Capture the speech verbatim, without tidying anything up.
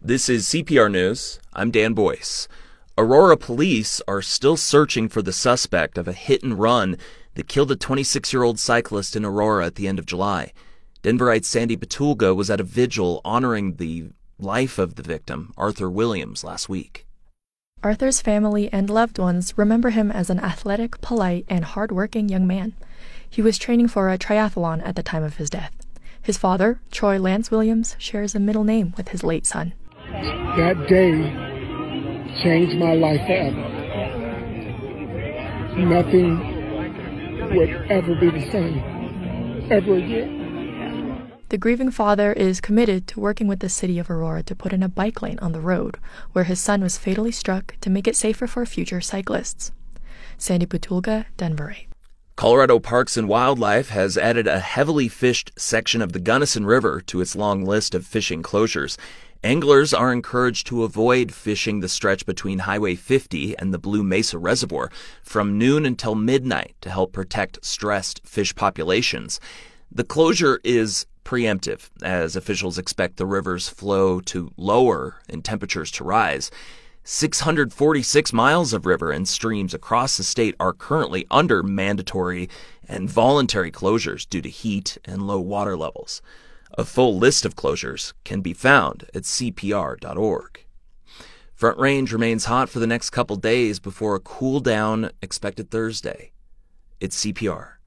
This is C P R News. I'm Dan Boyce. Aurora police are still searching for the suspect of a hit-and-run that killed a twenty-six-year-old cyclist in Aurora at the end of July. Denverite Sandy Petulga was at a vigil honoring the life of the victim, Arthur Williams, last week. Arthur's family and loved ones remember him as an athletic, polite, and hard-working young man. He was training for a triathlon at the time of his death. His father, Troy Lance Williams, shares a middle name with his late son. That day changed my life forever. Nothing would ever be the same, ever again. The grieving father is committed to working with the city of Aurora to put in a bike lane on the road where his son was fatally struck to make it safer for future cyclists. Sandy Petulga, Denverite. Colorado Parks and Wildlife has added a heavily fished section of the Gunnison River to its long list of fishing closures. Anglers are encouraged to avoid fishing the stretch between Highway fifty and the Blue Mesa Reservoir from noon until midnight to help protect stressed fish populations. The closure is preemptive, as officials expect the river's flow to lower and temperatures to rise. six hundred forty-six miles of river and streams across the state are currently under mandatory and voluntary closures due to heat and low water levels. A full list of closures can be found at C P R dot org. Front Range remains hot for the next couple days before a cool down expected Thursday. It's C P R.